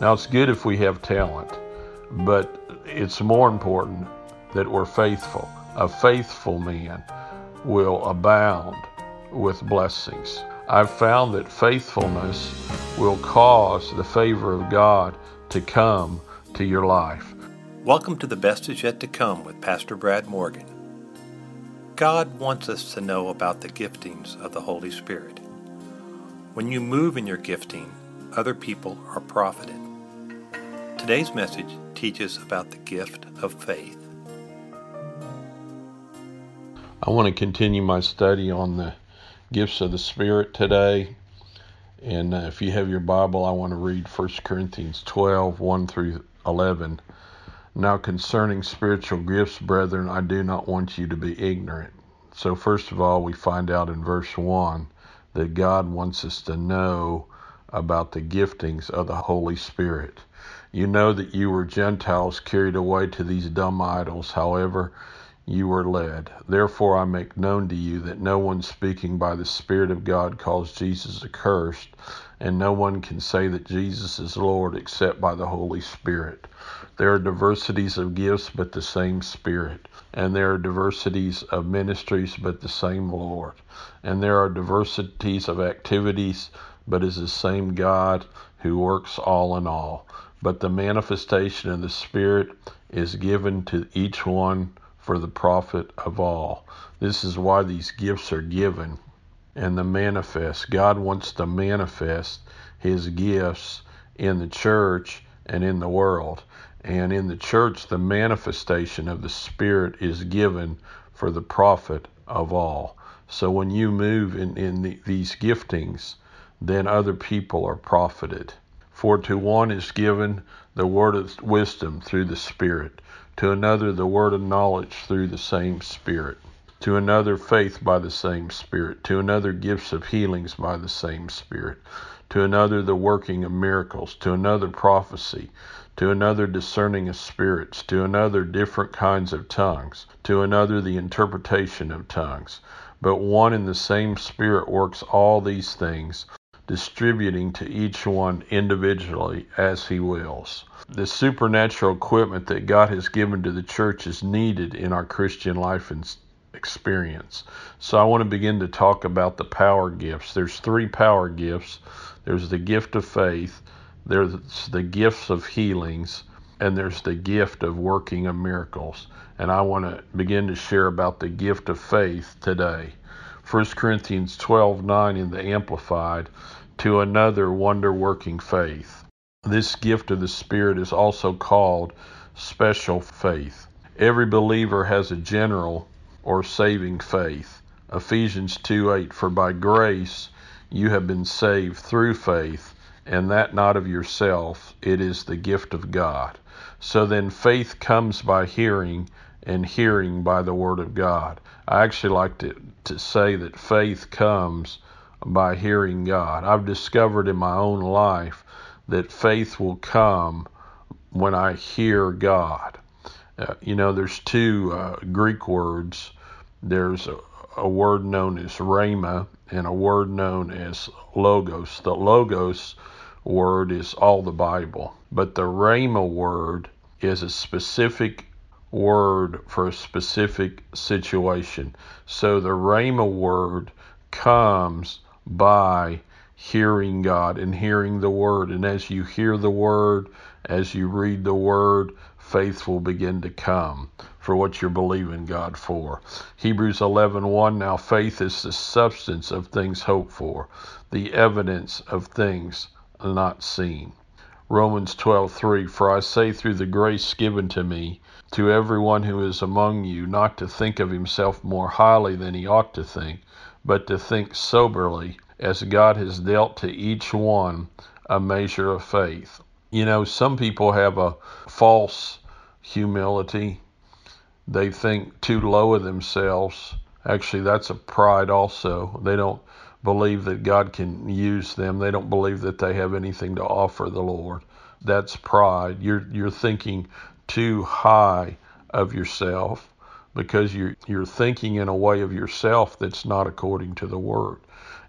Now, it's good if we have talent, but it's more important that we're faithful. A faithful man will abound with blessings. I've found that faithfulness will cause the favor of God to come to your life. Welcome to The Best Is Yet to Come with Pastor Brad Morgan. God wants us to know about the giftings of the Holy Spirit. When you move in your gifting, other people are profited. Today's message teaches about the gift of faith. I want to continue my study on the gifts of the Spirit today. And if you have your Bible, I want to read 1 Corinthians 12, 1 through 11. Now concerning spiritual gifts, brethren, I do not want you to be ignorant. So first of all, we find out in verse 1 that God wants us to know about the giftings of the Holy Spirit. You know that you were Gentiles carried away to these dumb idols, however you were led. Therefore I make known to you that no one speaking by the Spirit of God calls Jesus accursed, and no one can say that Jesus is Lord except by the Holy Spirit. There are diversities of gifts, but the same Spirit. And there are diversities of ministries, but the same Lord. And there are diversities of activities, but is the same God who works all in all. But the manifestation of the Spirit is given to each one for the profit of all. This is why these gifts are given. And the manifest, God wants to manifest His gifts in the church and in the world. And in the church, the manifestation of the Spirit is given for the profit of all. So when you move in these giftings, then other people are profited. For to one is given the word of wisdom through the Spirit, to another the word of knowledge through the same Spirit, to another faith by the same Spirit, to another gifts of healings by the same Spirit, to another the working of miracles, to another prophecy, to another discerning of spirits, to another different kinds of tongues, to another the interpretation of tongues. But one and the same Spirit works all these things, distributing to each one individually as He wills. The supernatural equipment that God has given to the church is needed in our Christian life and experience. So I want to begin to talk about the power gifts. There's 3 power gifts. There's the gift of faith, there's the gifts of healings, and there's the gift of working of miracles. And I want to begin to share about the gift of faith today. 1 Corinthians 12:9 in the Amplified, to another wonder-working faith. This gift of the Spirit is also called special faith. Every believer has a general or saving faith. Ephesians 2:8, for by grace you have been saved through faith, and that not of yourself, it is the gift of God. So then faith comes by hearing, and hearing by the Word of God. I actually like to say that faith comes by hearing God. I've discovered in my own life that faith will come when I hear God. There's 2 Greek words. There's a word known as rhema and a word known as logos. The logos word is all the Bible, but the rhema word is a specific word for a specific situation. So the rhema word comes by hearing God and hearing the Word. And as you hear the Word, as you read the Word, faith will begin to come for what you're believing God for. Hebrews 11:1, now faith is the substance of things hoped for, the evidence of things not seen. Romans 12:3, for I say through the grace given to me, to everyone who is among you, not to think of himself more highly than he ought to think, but to think soberly, as God has dealt to each one a measure of faith. Some people have a false humility. They think too low of themselves. Actually, that's a pride also. They don't believe that God can use them. They don't believe that they have anything to offer the Lord. That's pride. You're thinking too high of yourself because you're thinking in a way of yourself that's not according to the Word.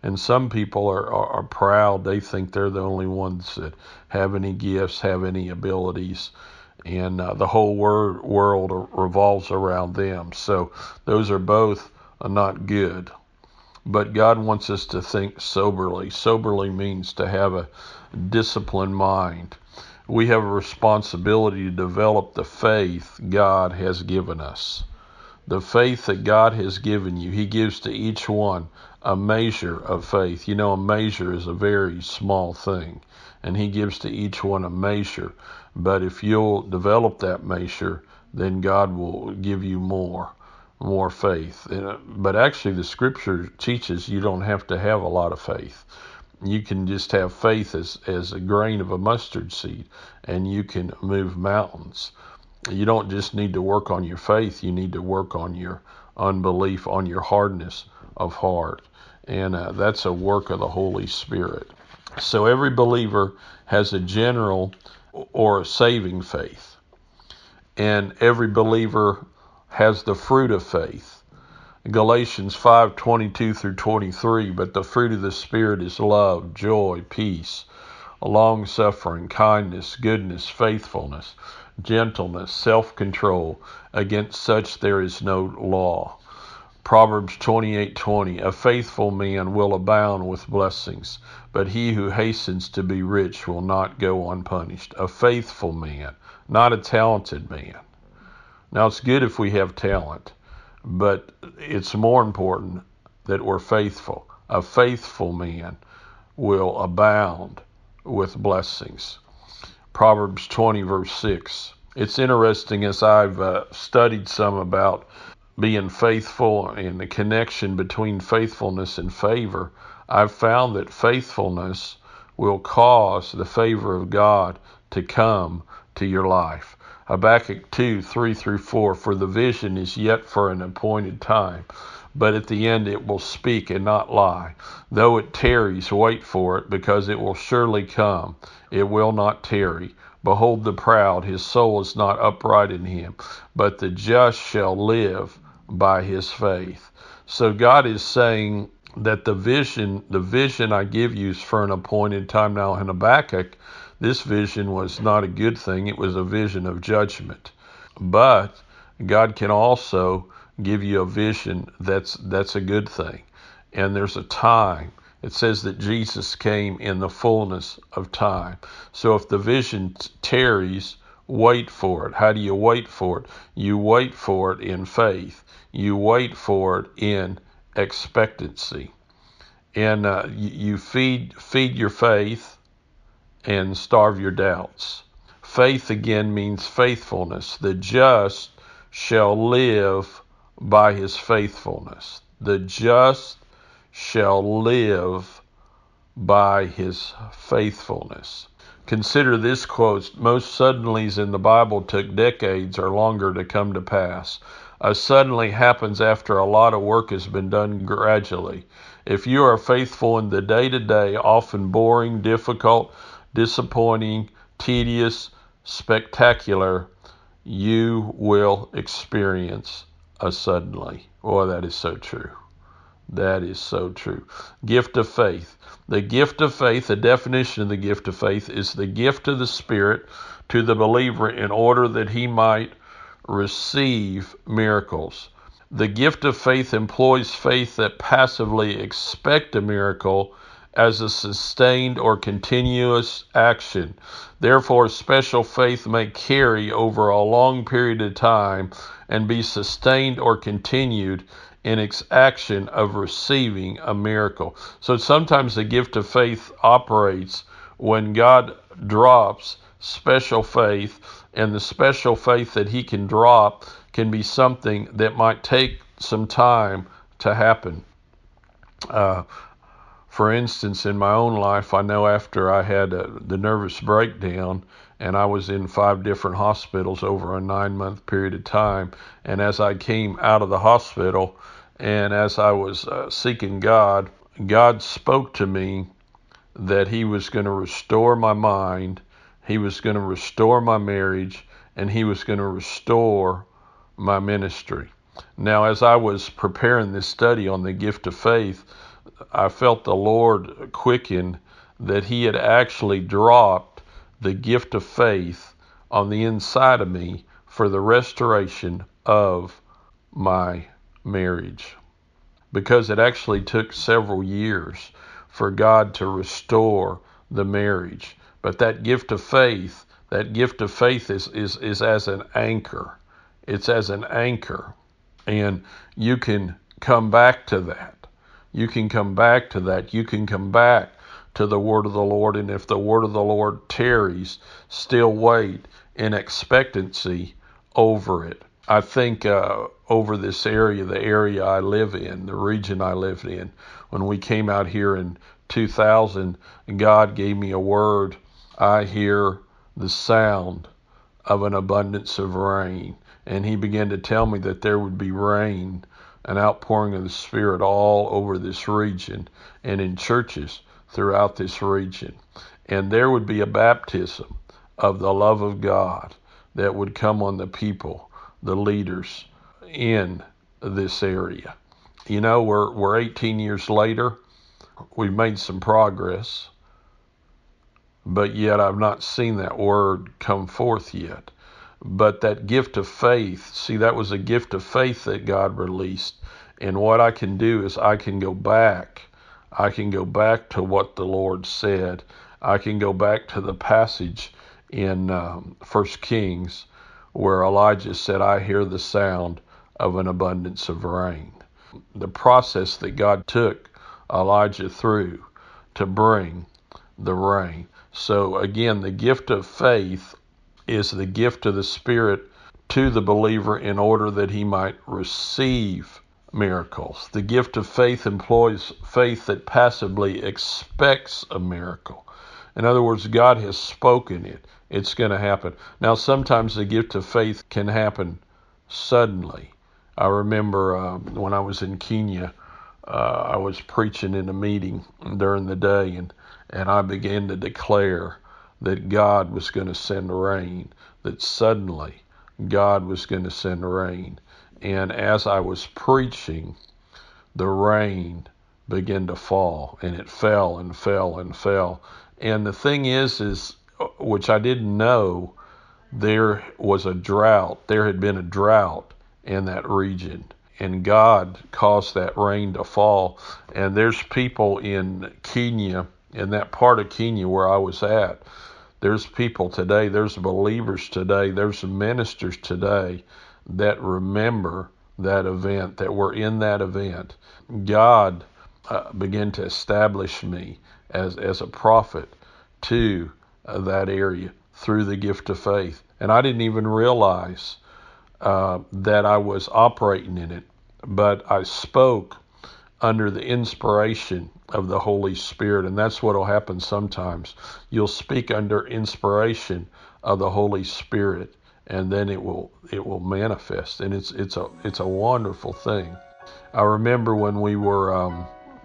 And some people are proud. They think they're the only ones that have any gifts, have any abilities, and the whole world revolves around them. So those are both not good. But God wants us to think soberly. Soberly means to have a disciplined mind. We have a responsibility to develop the faith God has given us. The faith that God has given you, He gives to each one a measure of faith. You know, a measure is a very small thing, and He gives to each one a measure. But if you'll develop that measure, then God will give you more faith. But actually, the Scripture teaches you don't have to have a lot of faith. You can just have faith as a grain of a mustard seed, and you can move mountains. You don't just need to work on your faith. You need to work on your unbelief, on your hardness of heart. And that's a work of the Holy Spirit. So every believer has a general or a saving faith. And every believer has the fruit of faith. Galatians 5:22 through 23, but the fruit of the Spirit is love, joy, peace, long-suffering, kindness, goodness, faithfulness, gentleness, self-control. Against such there is no law. Proverbs 28:20, a faithful man will abound with blessings, but he who hastens to be rich will not go unpunished. A faithful man, not a talented man. Now, it's good if we have talent, but it's more important that we're faithful. A faithful man will abound with blessings. Proverbs 20, verse 6. It's interesting, as I've studied some about being faithful and the connection between faithfulness and favor, I've found that faithfulness will cause the favor of God to come to your life. Habakkuk 2:3 through 4, for the vision is yet for an appointed time, but at the end it will speak and not lie. Though it tarries, wait for it, because it will surely come. It will not tarry. Behold the proud, his soul is not upright in him, but the just shall live by his faith. So God is saying that the vision I give you is for an appointed time. Now in Habakkuk, this vision was not a good thing. It was a vision of judgment. But God can also give you a vision that's a good thing. And there's a time. It says that Jesus came in the fullness of time. So if the vision tarries, wait for it. How do you wait for it? You wait for it in faith. You wait for it in expectancy. And you feed your faith and starve your doubts. Faith again means faithfulness. The just shall live by his faithfulness. The just shall live by his faithfulness. Consider this quote, most suddenlies in the Bible took decades or longer to come to pass. A suddenly happens after a lot of work has been done gradually. If you are faithful in the day-to-day, often boring, difficult, disappointing, tedious, spectacular, you will experience a suddenly. Boy, that is so true. That is so true. Gift of faith. The gift of faith, the definition of the gift of faith, is the gift of the Spirit to the believer in order that he might receive miracles. The gift of faith employs faith that passively expect a miracle as a sustained or continuous action. Therefore, special faith may carry over a long period of time and be sustained or continued in its action of receiving a miracle. So sometimes the gift of faith operates when God drops special faith, and the special faith that he can drop can be something that might take some time to happen. For instance, in my own life, I know after I had the nervous breakdown, and I was in 5 different hospitals over a 9-month period of time, and as I came out of the hospital, and as I was seeking God, God spoke to me that he was going to restore my mind, he was going to restore my marriage, and he was going to restore my ministry. Now, as I was preparing this study on the gift of faith, I felt the Lord quicken that He had actually dropped the gift of faith on the inside of me for the restoration of my marriage. Because it actually took several years for God to restore the marriage. But that gift of faith is as an anchor. It's as an anchor. And you can come back to that. You can come back to that. You can come back to the word of the Lord. And if the word of the Lord tarries, still wait in expectancy over it. I think over this area, the area I live in, the region I lived in, when we came out here in 2000, God gave me a word. I hear the sound of an abundance of rain. And He began to tell me that there would be rain, an outpouring of the Spirit all over this region and in churches throughout this region. And there would be a baptism of the love of God that would come on the people, the leaders in this area. You know, we're 18 years later. We've made some progress, but yet I've not seen that word come forth yet. But that gift of faith, see, that was a gift of faith that God released. And what I can do is I can go back. I can go back to what the Lord said. I can go back to the passage in 1 Kings where Elijah said, I hear the sound of an abundance of rain. The process that God took Elijah through to bring the rain. So again, the gift of faith is the gift of the Spirit to the believer in order that he might receive miracles. The gift of faith employs faith that passively expects a miracle. In other words, God has spoken it. It's going to happen. Now, sometimes the gift of faith can happen suddenly. I remember when I was in Kenya, I was preaching in a meeting during the day, and I began to declare that God was going to send rain, that suddenly God was going to send rain. And as I was preaching, the rain began to fall, and it fell and fell and fell. And the thing is, which I didn't know, there was a drought. There had been a drought in that region, and God caused that rain to fall. And there's people in Kenya, in that part of Kenya where I was at, there's people today, there's believers today, there's ministers today that remember that event, that were in that event. God began to establish me as a prophet to that area through the gift of faith. And I didn't even realize that I was operating in it, but I spoke under the inspiration of the Holy Spirit. And that's what will happen sometimes. You'll speak under inspiration of the Holy Spirit, and then it will manifest. And it's a wonderful thing. I remember when we were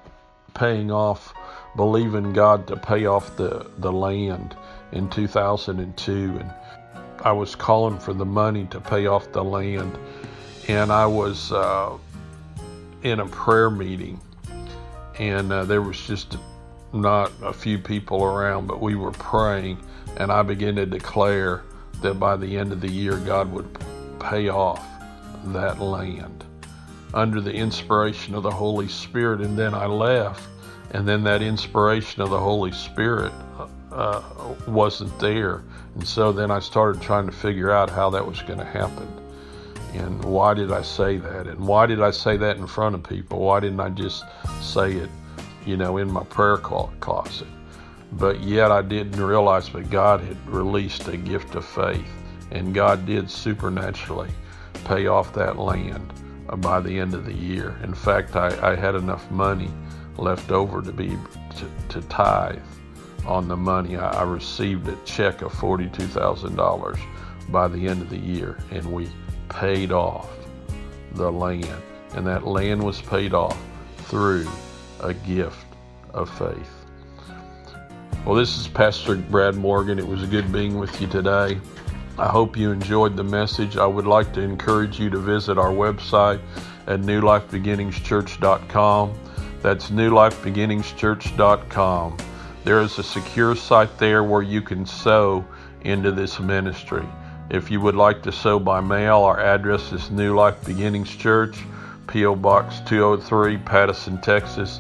believing God to pay off the land in 2002, and I was calling for the money to pay off the land, and I was in a prayer meeting, and there was just not a few people around, but we were praying, and I began to declare that by the end of the year God would pay off that land under the inspiration of the Holy Spirit. And then I left, and then that inspiration of the Holy Spirit wasn't there. And so then I started trying to figure out how that was going to happen. And why did I say that? And why did I say that in front of people? Why didn't I just say it, in my prayer closet? But yet I didn't realize that God had released a gift of faith, and God did supernaturally pay off that land by the end of the year. In fact, I had enough money left over to tithe on the money. I received a check of $42,000 by the end of the year, and we paid off the land. And that land was paid off through a gift of faith. Well, this is Pastor Brad Morgan. It was good being with you today. I hope you enjoyed the message. I would like to encourage you to visit our website at newlifebeginningschurch.com. That's newlifebeginningschurch.com. There is a secure site there where you can sow into this ministry. If you would like to sow by mail, our address is New Life Beginnings Church, P.O. Box 203, Pattison, Texas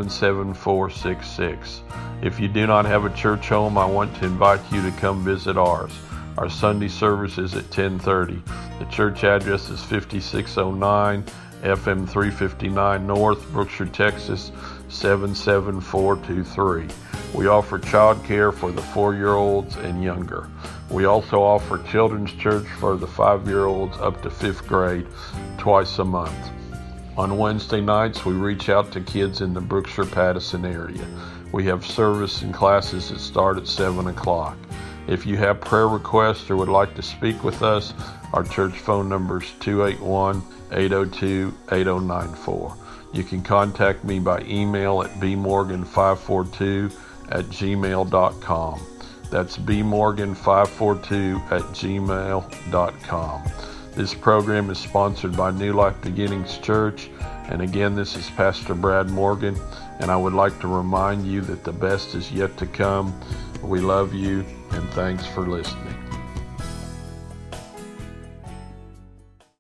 77466. If you do not have a church home, I want to invite you to come visit ours. Our Sunday service is at 10:30. The church address is 5609 FM 359 North, Brookshire, Texas 77423. We offer child care for the 4-year-olds and younger. We also offer children's church for the 5-year-olds up to 5th grade twice a month. On Wednesday nights, we reach out to kids in the Brookshire-Pattison area. We have service and classes that start at 7 o'clock. If you have prayer requests or would like to speak with us, our church phone number is 281-802-8094. You can contact me by email at bmorgan542@gmail.com. That's bmorgan542@gmail.com. This program is sponsored by New Life Beginnings Church. And again, this is Pastor Brad Morgan, and I would like to remind you that the best is yet to come. We love you, and thanks for listening.